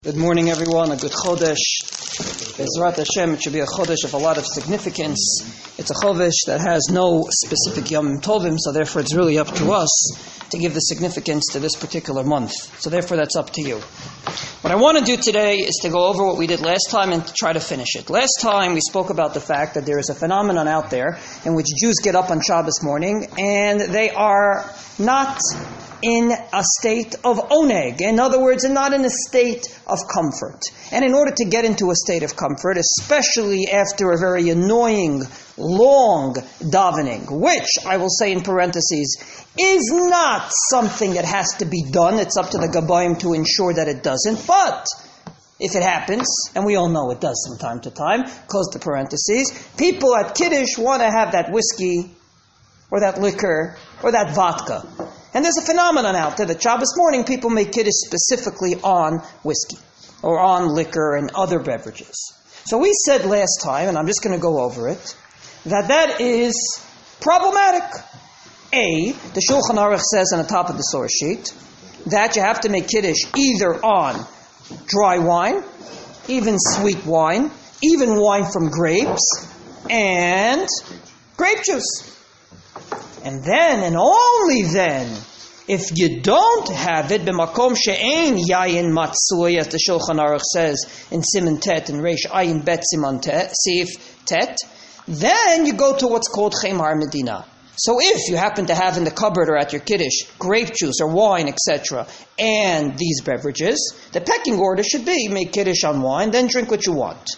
Good morning, everyone. A good Chodesh. Bezrat Hashem, it should be a Chodesh of a lot of significance. It's a Chodesh that has no specific Yom Tovim, so therefore it's really up to us to give the significance to this particular month. So therefore that's up to you. What I want to do today is to go over what we did last time and to try to finish it. Last time we spoke about the fact that there is a phenomenon out there in which Jews get up on Shabbos morning and they are not in a state of oneg. In other words, they're not in a state of comfort. And in order to get into a state of comfort, especially after a very annoying, long davening, which, I will say in parentheses, is not something that has to be done. It's up to the Gabayim to ensure that it doesn't. But if it happens, and we all know it does from time to time, close the parentheses, people at Kiddush want to have that whiskey, or that liquor, or that vodka. And there's a phenomenon out there that Shabbos morning people make Kiddush specifically on whiskey, or on liquor and other beverages. So we said last time, and I'm just going to go over it, that is problematic. The Shulchan Aruch says on the top of the source sheet that you have to make Kiddush either on dry wine, even sweet wine, even wine from grapes, and grape juice. And then, and only then, if you don't have it, b'makom she'ein yayin matzui, as the Shulchan Aruch says in Siman Tet and Reish Ayin Bet Siman Tet, Sif Tet, then you go to what's called Chemar Medina. So if you happen to have in the cupboard or at your Kiddush grape juice or wine, etc., and these beverages, the pecking order should be make Kiddush on wine, then drink what you want.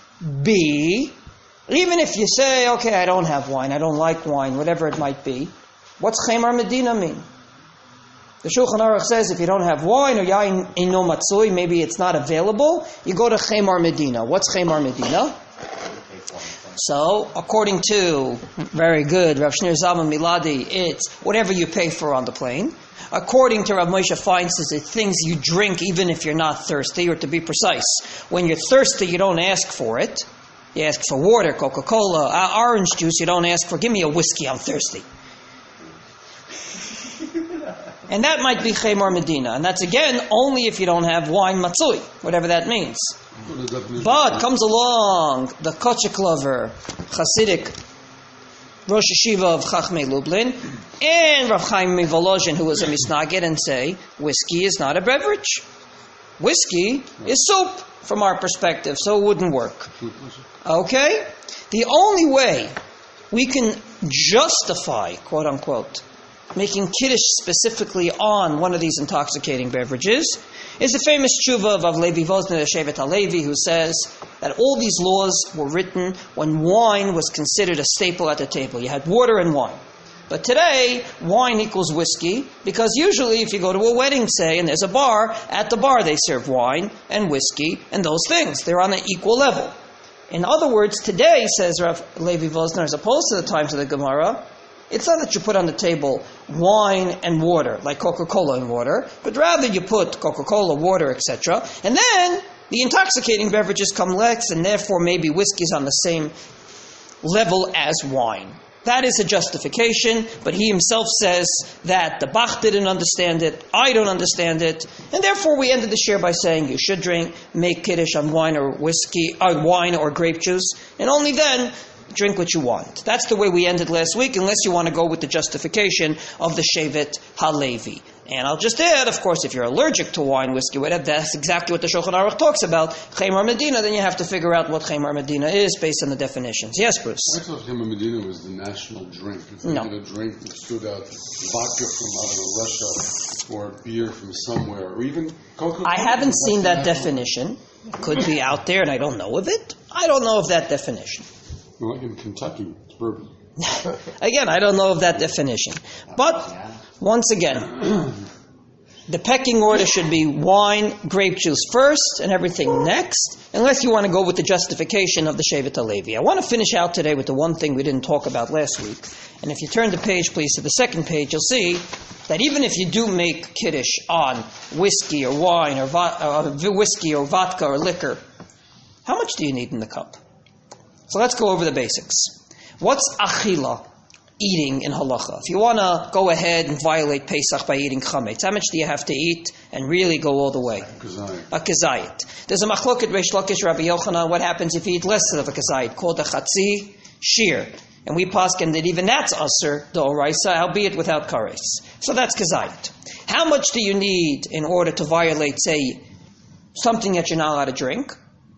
B, even if you say, okay, I don't have wine, I don't like wine, whatever it might be, what's Chemar Medina mean? The Shulchan Aruch says if you don't have wine or yain ino matzui, maybe it's not available, you go to Chemar Medina. What's Chemar Medina? So, according to, very good, Rav Shneur Zalman Miladi, it's whatever you pay for on the plane. According to Rav Moshe Feinstein, it's things you drink even if you're not thirsty, or to be precise, when you're thirsty, you don't ask for it. You ask for water, Coca-Cola, orange juice. You don't ask for, give me a whiskey, I'm thirsty. And that might be Chemar Medina. And that's again only if you don't have wine matzui, whatever that means. But comes along the Kochek lover, Hasidic Rosh Yeshiva of Chachmei Lublin, and Rav Chaim Volozhin, who was a Misnagid, and say, whiskey is not a beverage. Whiskey is soup, from our perspective, so it wouldn't work. Okay? The only way we can justify, quote unquote, making Kiddush specifically on one of these intoxicating beverages is the famous tshuva of Levi Vosner, Shevet HaLevi, who says that all these laws were written when wine was considered a staple at the table. You had water and wine. But today, wine equals whiskey, because usually if you go to a wedding, say, and there's a bar, at the bar they serve wine and whiskey and those things. They're on an equal level. In other words, today, says Rav Levi Vosner, as opposed to the times of the Gemara, it's not that you put on the table wine and water, like Coca-Cola and water, but rather you put Coca-Cola, water, etc., and then the intoxicating beverages come next, and therefore maybe whiskey's on the same level as wine. That is a justification, but he himself says that the Bach didn't understand it, I don't understand it, and therefore we ended the share by saying you should make Kiddush on wine or whiskey, or wine or grape juice, and only then drink what you want. That's the way we ended last week, unless you want to go with the justification of the Shevet HaLevi. And I'll just add, of course, if you're allergic to wine, whiskey, whatever, that's exactly what the Shulchan Aruch talks about. Chemar Medina, then you have to figure out what Chemar Medina is based on the definitions. Yes, Bruce? I thought Chemar Medina was the national drink. If you had a drink that stood out, vodka from, I don't know, Russia, or beer from somewhere, or even Coca-Cola. I haven't seen that definition. It could be out there and I don't know of it. I don't know of that definition. Like in Kentucky, it's bourbon. Again, I don't know of that definition. But, once again, the pecking order should be wine, grape juice first, and everything next, unless you want to go with the justification of the Shevet HaLevi. I want to finish out today with the one thing we didn't talk about last week. And if you turn the page, please, to the second page, you'll see that even if you do make Kiddush on whiskey or wine, or whiskey or vodka or liquor, how much do you need in the cup? So let's go over the basics. What's achila? eating in halacha. If you want to go ahead and violate Pesach by eating chametz, how much do you have to eat and really go all the way? A kazayit. There's a machloket Reish Lakish, Rabbi Yochanan. What happens if you eat less than a kazayit, called a chatzi shir? And we paskin that even that's aser d'oraisa, albeit without kares. So that's kazayit. How much do you need in order to violate, say, something that you're not allowed to drink?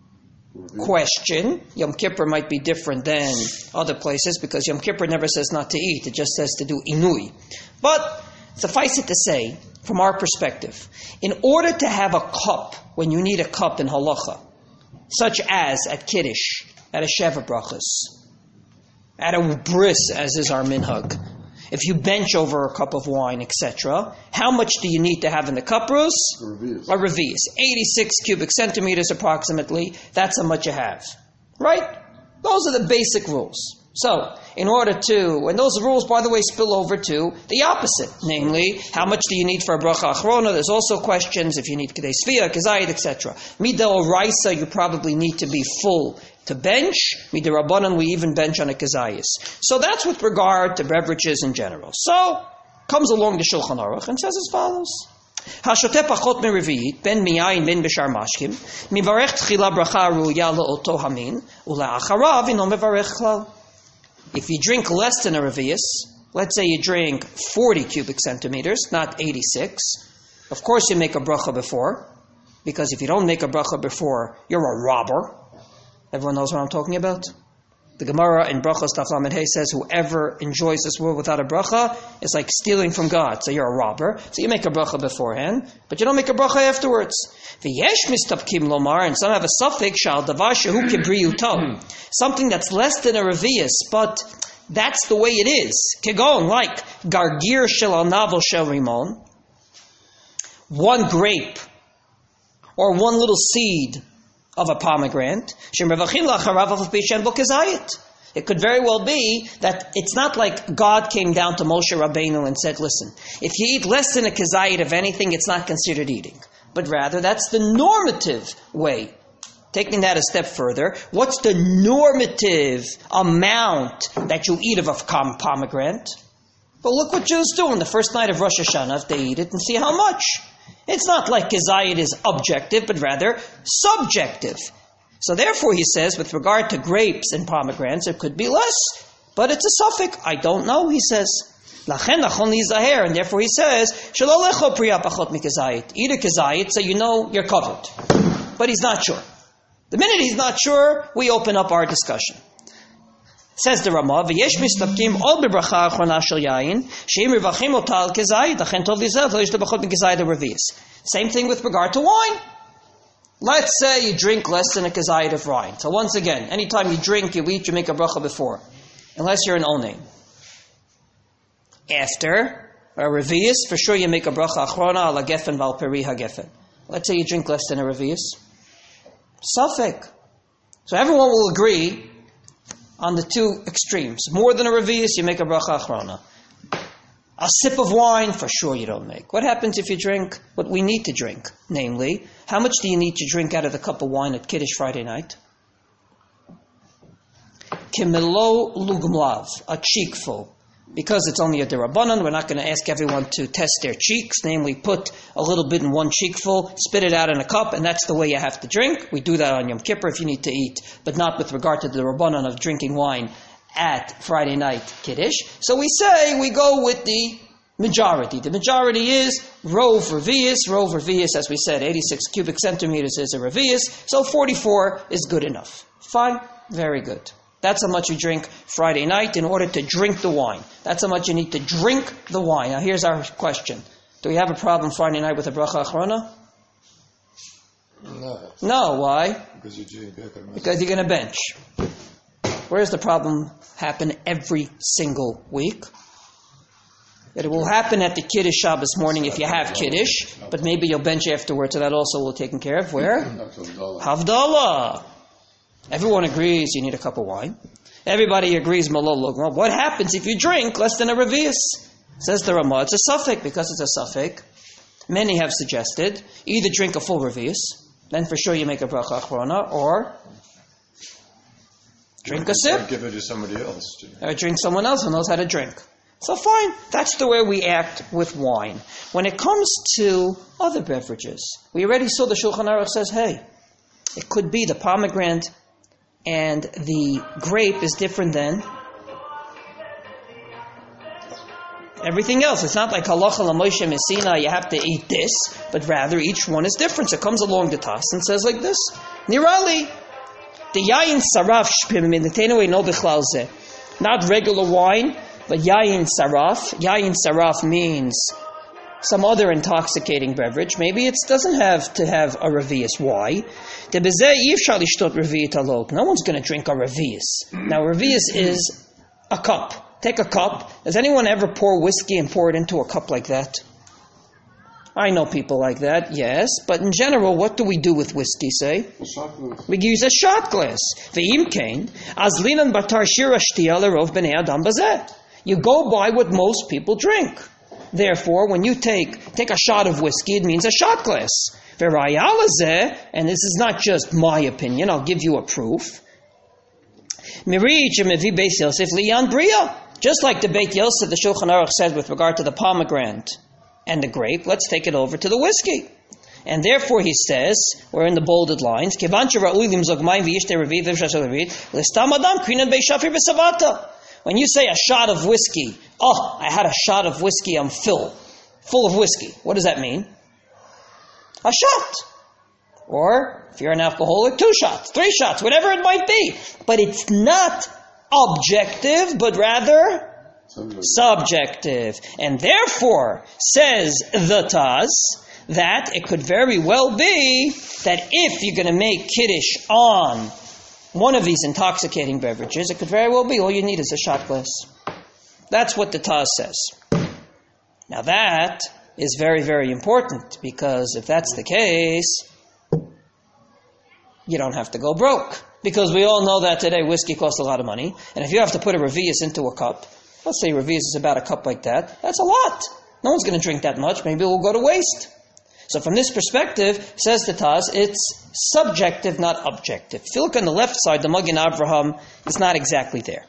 Question. Yom Kippur might be different than other places because Yom Kippur never says not to eat. It just says to do inui. But suffice it to say, from our perspective, in order to have a cup, when you need a cup in halacha, such as at Kiddush, at a Sheva Brachas, at a bris, as is our minhag, if you bench over a cup of wine, etc., how much do you need to have in the cuprus? A revius. 86 cubic centimeters approximately. That's how much you have. Right? Those are the basic rules. So, in order to, and those rules, by the way, spill over to the opposite. Namely, how much do you need for a bracha achrona? There's also questions if you need kedei sfiyah, kazayit, etc. Mida oraisa, you probably need to be full to bench. Mida rabbanan, we even bench on a kazayis. So that's with regard to beverages in general. So, comes along the Shulchan Aruch and says as follows. Hashoteh pachot meriviyit, ben miyayin ben b'shar mashkim, mivarech tchila bracha ruya le'oto hamin, ule'acharav ino mevarech klal. If you drink less than a revius, let's say you drink 40 cubic centimeters, not 86, of course you make a bracha before, because if you don't make a bracha before, you're a robber. Everyone knows what I'm talking about? The Gemara in Brachos Daf Lamed Hey says, whoever enjoys this world without a bracha is like stealing from God. So you're a robber. So you make a bracha beforehand, but you don't make a bracha afterwards. V'yesh mistapkim lomar, and some have a suffix shal davar shehu kibriyuto, something that's less than a revius, but that's the way it is. Kegon, like gargir shel navel shel rimon, one grape or one little seed of a pomegranate. It could very well be that it's not like God came down to Moshe Rabbeinu and said, listen, if you eat less than a kazayit of anything, it's not considered eating. But rather, that's the normative way. Taking that a step further, what's the normative amount that you eat of a pomegranate? Well, look what Jews do on the first night of Rosh Hashanah. If they eat it and see how much. It's not like kazayit is objective, but rather subjective. So therefore, he says, with regard to grapes and pomegranates, it could be less, but it's a suffix. I don't know, he says. Lachen nachon lizaher, and therefore he says, shelo lecho priya pachot mikazayit. Eat a kazayit, so you know you're covered. But he's not sure. The minute he's not sure, we open up our discussion. Says the Ramah, v'yesh mistapkim ol bebracha achrona shel yayin, she'im rivachim ota al kazayit, lachen tov lizaher, lo yishlo b'chot mikazayit revius. Same thing with regard to wine. Let's say you drink less than a kazayit of wine. So once again, anytime you drink, you eat, you make a bracha before. Unless you're an onein. After a revius, for sure you make a bracha achrona ala gefen val peri ha-gefen. Let's say you drink less than a revius. Suffix. So everyone will agree on the two extremes. More than a revius, you make a bracha achrona. A sip of wine, for sure you don't make. What happens if you drink what we need to drink? Namely, how much do you need to drink out of the cup of wine at Kiddush Friday night? Kimelo lugmlav, a cheekful. Because it's only a derabanan, we're not going to ask everyone to test their cheeks. Namely, put a little bit in one cheekful, spit it out in a cup, and that's the way you have to drink. We do that on Yom Kippur if you need to eat, but not with regard to the derabanan of drinking wine at Friday night Kiddush. So we say we go with the majority. The majority is rov revius. Rov revius, as we said, 86 cubic centimeters is a revius. So 44 is good enough. Fine, very good. That's how much you drink Friday night in order to drink the wine. That's how much you need to drink the wine. Now here's our question. Do we have a problem Friday night with the bracha achrona? No, why? Because you're going to bench. Where does the problem happen every single week? It will happen at the Kiddush Shabbos morning if you have Kiddush, but maybe you'll bench afterwards, so that also will be taken care of. Where? Havdalah. Everyone agrees you need a cup of wine. Everybody agrees malol lugma. What happens if you drink less than a revius? Says the Ramah, it's a suffix. Because it's a suffix, many have suggested either drink a full revius, then for sure you make a bracha achrona, or drink a sip. Or give it to somebody else. Or drink someone else who knows how to drink. So fine, that's the way we act with wine. When it comes to other beverages, we already saw the Shulchan Aruch says, hey, it could be the pomegranate and the grape is different than everything else. It's not like halacha l'Moshe Messina, you have to eat this, but rather each one is different. So it comes along the tas and says like this, Nirali, the yayin saraf shpim in the tenaway no bichlal zeh. Not regular wine, but yayin saraf. Yayin saraf means some other intoxicating beverage. Maybe it doesn't have to have a revius. Why? No one's going to drink a revius. Now, revius is a cup. Take a cup. Does anyone ever pour whiskey and pour it into a cup like that? I know people like that, yes. But in general, what do we do with whiskey, say? A shot glass. We use a shot glass. You go by what most people drink. Therefore, when you take a shot of whiskey, it means a shot glass. And this is not just my opinion, I'll give you a proof. Just like the Beit Yosef, the Shulchan Aruch said with regard to the pomegranate and the grape, let's take it over to the whiskey. And therefore he says, we're in the bolded lines, when you say a shot of whiskey, oh, I had a shot of whiskey, I'm full of whiskey. What does that mean? A shot. Or, if you're an alcoholic, 2 shots, 3 shots, whatever it might be. But it's not objective, but rather subjective. And therefore, says the Taz, that it could very well be that if you're going to make Kiddush on one of these intoxicating beverages, it could very well be all you need is a shot glass. That's what the Taz says. Now that is very, very important, because if that's the case, you don't have to go broke. Because we all know that today whiskey costs a lot of money, and if you have to put a revius into a cup, let's say revius is about a cup like that, that's a lot. No one's going to drink that much, maybe it will go to waste. So from this perspective, says the Taz, it's subjective, not objective. If you look on the left side, the Magen Avraham is not exactly there.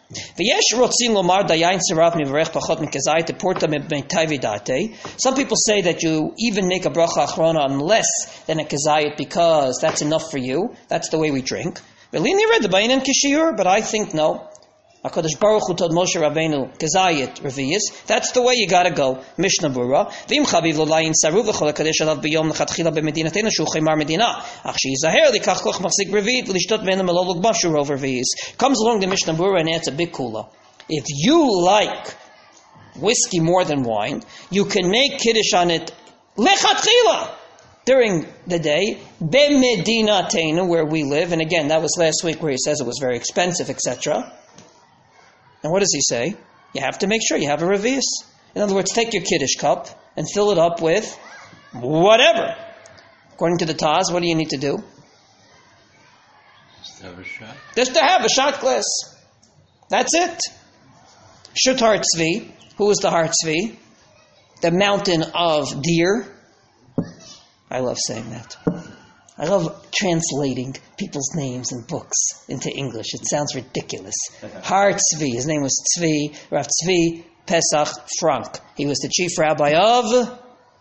Some people say that you even make a bracha achrona on less than a kezayit because that's enough for you. That's the way we drink. But I think no. HaKadosh Baruch Hu told Moshe Rabbeinu, Kezayit, Revius, that's the way you gotta go. Mishnah Berurah. V'im chaviv lo layin saru v'chol HaKadosh alav b'yom l'chatchila b'medinatenu shu chemar medina. Ach she'izaher likach koch machzik revit v'lishtot v'enem elo l'gbashu over Revius. Comes along the Mishnah Berurah and adds a big kula. If you like whiskey more than wine, you can make Kiddush on it lechatchila during the day, b'medinatenu, where we live. And again, that was last week where he says it was very expensive, etc. And what does he say? You have to make sure you have a revius. In other words, take your Kiddush cup and fill it up with whatever. According to the Taz, what do you need to do? Just have a shot. Just to have a shot glass. That's it. Shut Har Tzvi. Who is the Har Tzvi? The mountain of deer. I love saying that. I love translating people's names and books into English. It sounds ridiculous. Har Tzvi. His name was Tzvi, Rav Tzvi Pesach Frank. He was the chief rabbi of...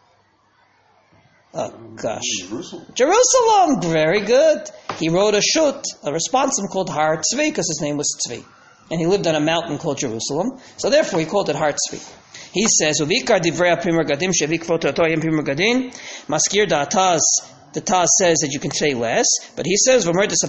Jerusalem. Very good. He wrote a shut, a responsum called Har Tzvi, because his name was Tzvi. And he lived on a mountain called Jerusalem. So therefore he called it Har Tzvi. He says, Uvikar divrei Primar Gadim shevikvot Torah Primar Gadin Maskir da'ataz. The Taz says that you can say less, but he says, so Mishnah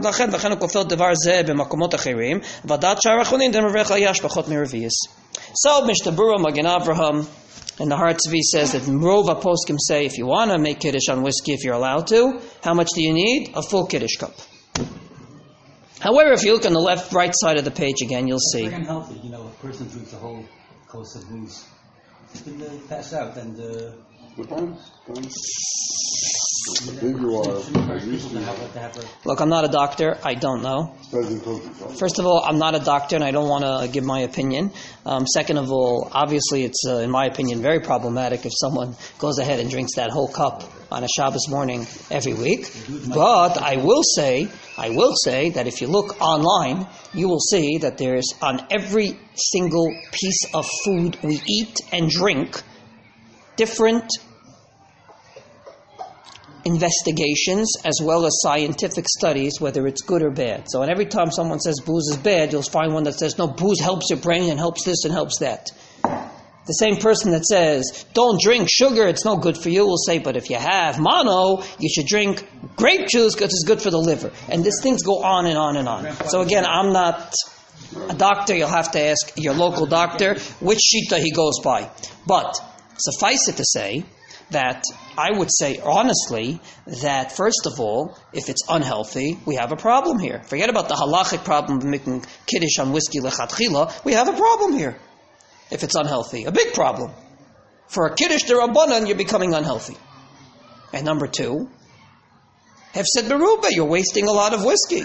Berurah, Magen Avraham, and the Har Tzvi says that Rova poskim say, if you want to make Kiddush on whiskey, if you're allowed to, how much do you need? A full Kiddush cup. However, if you look on the right side of the page again, you'll see. It's very unhealthy, a person drinks a whole course of booze. You can pass out and... Depends. The bigger you are, Look, I'm not a doctor. I don't know. First of all, I'm not a doctor and I don't want to give my opinion. Second of all, obviously it's, in my opinion, very problematic if someone goes ahead and drinks that whole cup on a Shabbos morning every week. But I will say I will say that if you look online, you will see that there's on every single piece of food we eat and drink, different investigations as well as scientific studies, whether it's good or bad. So and every time someone says booze is bad, you'll find one that says, no, booze helps your brain and helps this and helps that. The same person that says, don't drink sugar, it's no good for you, will say, but if you have mono, you should drink grape juice because it's good for the liver. And these things go on and on and on. So again, I'm not a doctor. You'll have to ask your local doctor which shita he goes by. But suffice it to say that I would say honestly that first of all, if it's unhealthy, we have a problem here. Forget about the halachic problem of making kiddush on whiskey lechatchila. We have a problem here. If it's unhealthy, a big problem. For a kiddush d'Rabbanan, you're becoming unhealthy. And number two, hefsed beruba, you're wasting a lot of whiskey.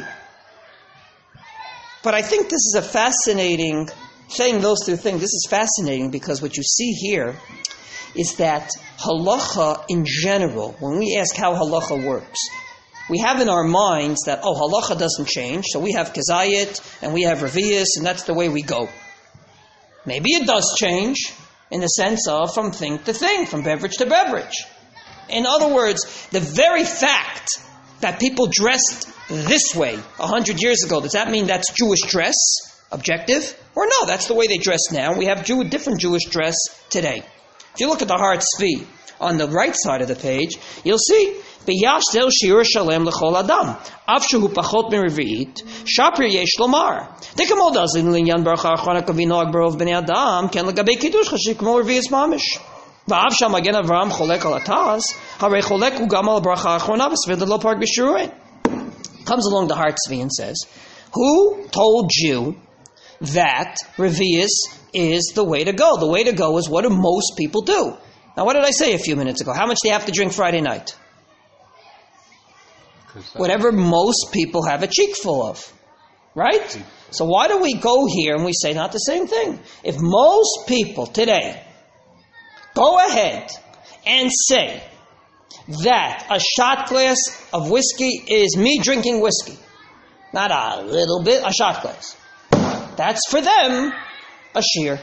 But I think this is a fascinating, saying those two things, this is fascinating because what you see here is that halacha in general, when we ask how halacha works, we have in our minds that, halacha doesn't change, so we have kezayit and we have revius, and that's the way we go. Maybe it does change in the sense of from thing to thing, from beverage to beverage. In other words, the very fact that people dressed this way 100 years ago, does that mean that's Jewish dress, objective? Or no, that's the way they dress now. We have different Jewish dress today. If you look at the Har Tzvi on the right side of the page, you'll see B'yashtel shiur shalem l'chol adam, af shehu pachot mirvi'it, shapir yesh lomar. Dekamo dazin linyan bracha achana kavinoag barov b'nei adam, ken l'gabei kiddush chashik mo revi'is mamish. Va'av sham again Avram cholek al ataz, harei cholek hu gam al bracha achana v'sved lo park b'shuruin. Comes along the Har Tzvi and says, who told you that revi'is is the way to go? The way to go is what do most people do? Now what did I say a few minutes ago? How much do you have to drink Friday night? Whatever most people have a cheek full of. Right? So why do we go here and we say not the same thing? If most people today go ahead and say that a shot glass of whiskey is me drinking whiskey, not a little bit, a shot glass, that's for them a shear.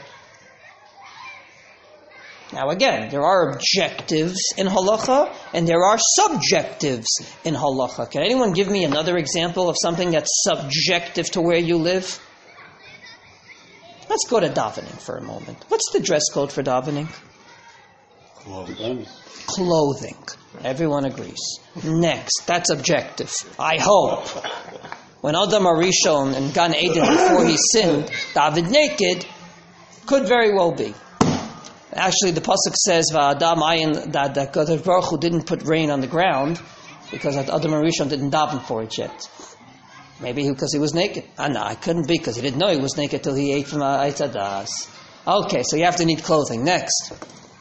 Now again, there are objectives in halacha and there are subjectives in halacha. Can anyone give me another example of something that's subjective to where you live? Let's go to davening for a moment. What's the dress code for davening? Clothing. Everyone agrees. Next, that's objective. I hope. When Adam Arishon in Gan Eden before he sinned, davened naked, could very well be. Actually, the pasuk says, "Va'adam ayin," that Kadosh Baruch Hu didn't put rain on the ground because Adam Arishon didn't daven for it yet. Maybe because he was naked. No, it couldn't be because he didn't know he was naked till he ate from Eitz Hadas. Okay, so you have to need clothing. Next,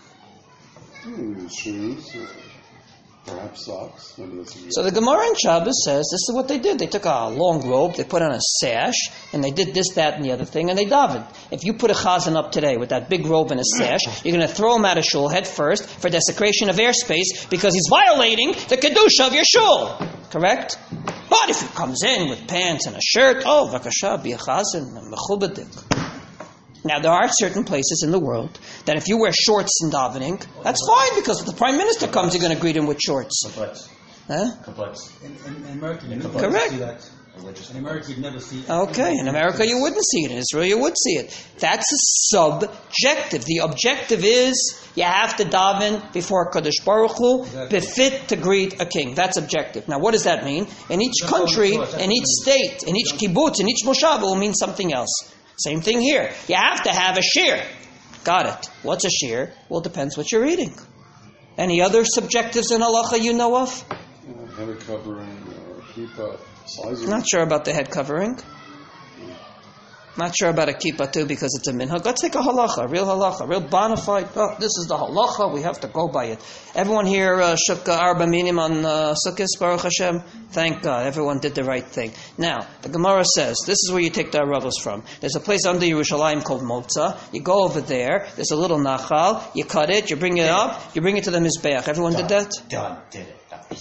shoes, perhaps socks. So the Gemara in Shabbos says this is what they did. They took a long robe, they put on a sash, and they did this, that, and the other thing, and they davened. If you put a chazan up today with that big robe and a sash, you're going to throw him out of shul head first for desecration of airspace because he's violating the kedusha of your shul. Correct? But if he comes in with pants and a shirt, vakasha, be a chazan, mechubadik. Now, there are certain places in the world that if you wear shorts in davening, that's fine because if the Prime Minister comes, you're going to greet him with shorts. Kabuts. Huh? Kabuts. In America, you never Correct. see that. In America, you'd never see it. Okay, in America you wouldn't see it. In Israel you would see it. That's a subjective. The objective is you have to daven before Kadosh Baruch Hu, befit to greet a king. That's objective. Now what does that mean? In each country, in each state, in each kibbutz, in each moshav, it will mean something else. Same thing here. You have to have a shear. Got it. What's a shear? Well, it depends what you're reading. Any other subjectives in halacha you know of? Head covering, kippah, size. Not sure about the head covering. Not sure about a kippah too because it's a minhag. Let's take a halacha, real bona fide. This is the halacha. We have to go by it. Everyone here shook arba minim on Sukkot, Baruch Hashem. Thank God, everyone did the right thing. Now the Gemara says this is where you take the arabos from. There's a place under Yerushalayim called Motza. You go over there. There's a little nachal. You cut it. You bring it up. You bring it to the mizbeach. Everyone did that. Done. Did it.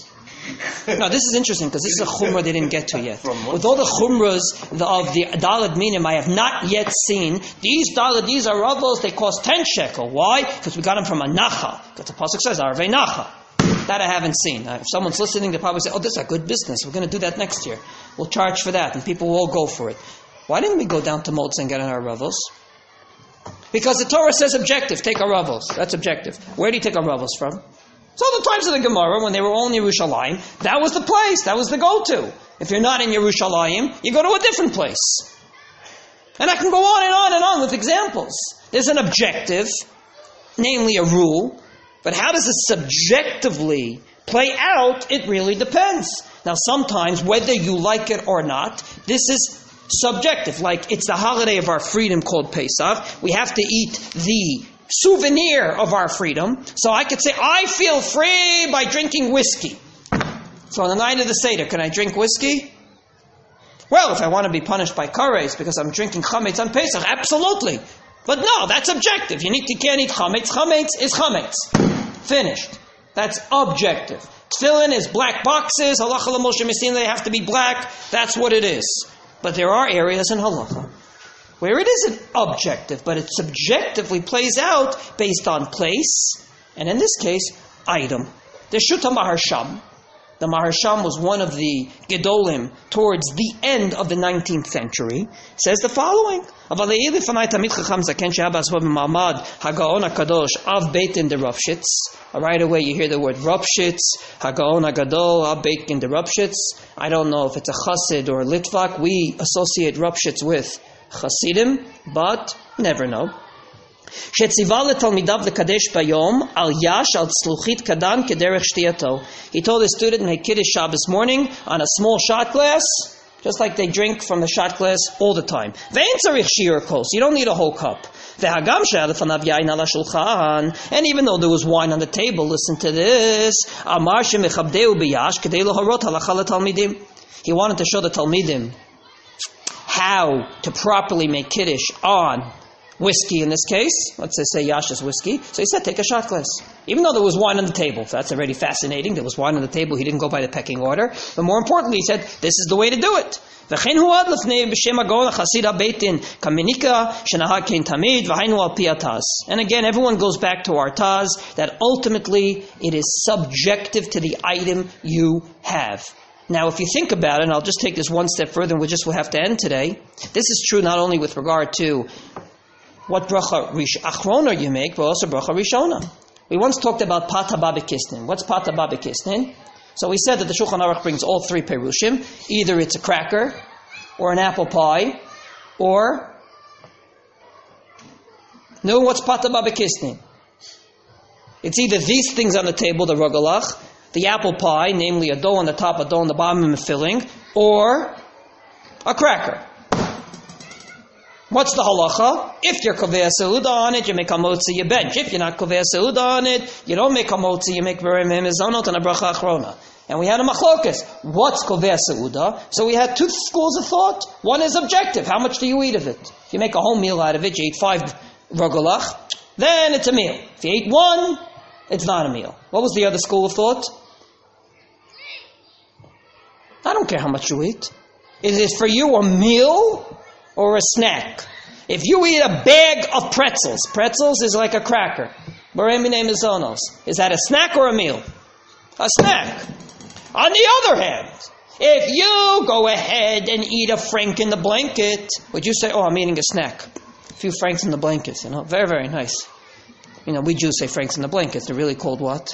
Now, this is interesting because this is a chumrah they didn't get to yet. With all the chumras of the Daled Minim, I have not yet seen these are ravos. They cost 10 shekel. Why? Because we got them from a nacha. Because the pasuk says arvei nacha. That I haven't seen. If someone's listening, they probably say, "Oh, this is a good business. We're going to do that next year. We'll charge for that, and people will all go for it." Why didn't we go down to Motz and get our ravos? Because the Torah says objective. Take our ravos. That's objective. Where do you take our ravos from? So the times of the Gemara, when they were all in Yerushalayim, that was the place, that was the go-to. If you're not in Yerushalayim, you go to a different place. And I can go on and on and on with examples. There's an objective, namely a rule, but how does it subjectively play out? It really depends. Now sometimes, whether you like it or not, this is subjective. Like, it's the holiday of our freedom called Pesach. We have to eat the souvenir of our freedom. So I could say, I feel free by drinking whiskey. So on the night of the Seder, can I drink whiskey? Well, if I want to be punished by kares because I'm drinking chametz on Pesach, absolutely. But no, that's objective. You can't eat chametz. Chametz is chametz. Finished. That's objective. Tefillin is black boxes. Halacha l'Moshe Messina, they have to be black. That's what it is. But there are areas in halacha where it isn't objective, but it subjectively plays out based on place, and in this case, item. The Shuta Maharsham. The Maharsham was one of the Gedolim towards the end of the 19th century. Says the following: Right away you hear the word Ropshitz, Hagaon Hagadol, Av Beit in the Ropshitz. I don't know if it's a Chassid or a Litvak. We associate Ropshitz with Chasidim, but never know. שציווה לתלמידיו לקדש ביום על יש על צלוחית קטן כדרך שתייתו. He told his student to make Kiddush Shabbos morning on a small shot glass, just like they drink from the shot glass all the time. ואין צריך שיעור כוס, you don't need a whole cup. והגם שהיה לפניו יין על השולחן, and even though there was wine on the table, listen to this, אמר שמכבדהו ביש כדי להורות הלכה לתלמידים. He wanted to show the Talmidim how to properly make Kiddush on whiskey in this case. Let's just say Yash is whiskey. So he said, take a shot glass. Even though there was wine on the table. So that's already fascinating. There was wine on the table. He didn't go by the pecking order. But more importantly, he said, this is the way to do it. And again, everyone goes back to our Taz, that ultimately it is subjective to the item you have. Now, if you think about it, and I'll just take this one step further, and we'll have to end today. This is true not only with regard to what bracha achrona you make, but also bracha rishona. We once talked about pata babikisnin. What's pata babikisnin? So we said that the Shulchan Aruch brings all three perushim. Either it's a cracker, or an apple pie, or no. What's pata babikisnin? It's either these things on the table, the rogalach, the apple pie, namely a dough on the top, a dough on the bottom, and a filling, or a cracker. What's the halacha? If you're kovea seuda on it, you make a motzi, you bench. If you're not kovea seuda on it, you don't make a motzi, you make berem mezonot and a bracha achrona. And we had a machlokas. What's kovea seuda? So we had two schools of thought. One is objective. How much do you eat of it? If you make a whole meal out of it, you eat 5 rogolach, then it's a meal. If you eat 1, it's not a meal. What was the other school of thought? I don't care how much you eat. Is it for you a meal or a snack? If you eat a bag of pretzels is like a cracker. Is that a snack or a meal? A snack. On the other hand, if you go ahead and eat a frank in the blanket, would you say, oh, I'm eating a snack? A few franks in the blanket, very, very nice. We Jews say franks in the blanket. They're really called what?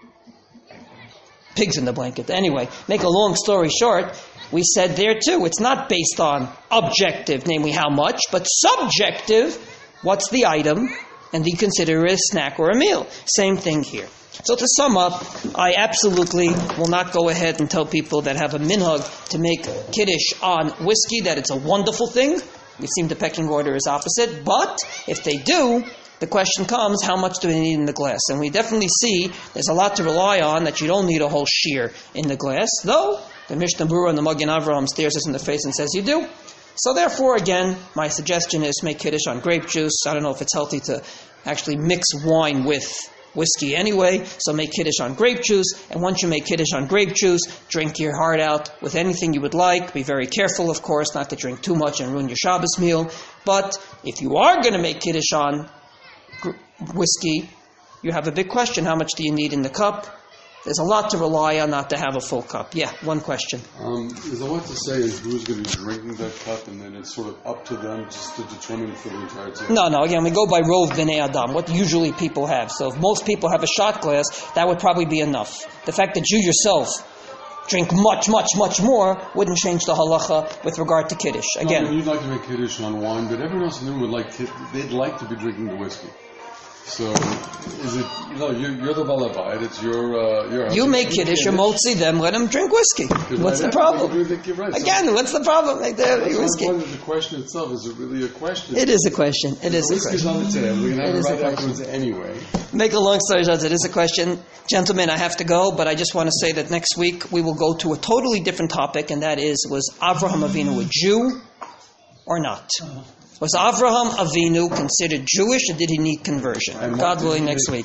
Pigs in the blanket. Anyway, make a long story short, we said there too, it's not based on objective, namely how much, but subjective, what's the item, and do you consider it a snack or a meal? Same thing here. So to sum up, I absolutely will not go ahead and tell people that have a minhag to make Kiddush on whiskey that it's a wonderful thing. We seem the pecking order is opposite, but if they do, the question comes, how much do they need in the glass? And we definitely see there's a lot to rely on, that you don't need a whole shear in the glass, though the Mishnah Berurah and the Magen Avraham stares us in the face and says you do. So therefore, again, my suggestion is make Kiddush on grape juice. I don't know if it's healthy to actually mix wine with whiskey anyway, so make Kiddush on grape juice. And once you make Kiddush on grape juice, drink your heart out with anything you would like. Be very careful, of course, not to drink too much and ruin your Shabbos meal. But if you are going to make Kiddush on whiskey, you have a big question. How much do you need in the cup? There's a lot to rely on not to have a full cup. Yeah, one question. There's a lot to say in who's going to be drinking that cup, and then it's sort of up to them just to determine for the entire team. No, again, we go by Rov B'nai Adam, what usually people have. So if most people have a shot glass, that would probably be enough. The fact that you yourself drink much, much, much more wouldn't change the halacha with regard to Kiddush. Again, you'd like to make Kiddush on wine, but everyone else in the room they'd like to be drinking the whiskey. So, is it, you're the Balabayit, it's your house. You make Kiddush, you motzi them, let them drink whiskey. What's the problem? Right. Again, what's the problem? Like whiskey. The question itself, is it really a question? It is a question. It is a whiskey's question. on the table, we can have it right afterwards anyway. Make a long story short, it is a question. Gentlemen, I have to go, but I just want to say that next week we will go to a totally different topic, and that is, was Avraham Avinu a Jew or not? Was Avraham Avinu considered Jewish, or did he need conversion? God willing, next week.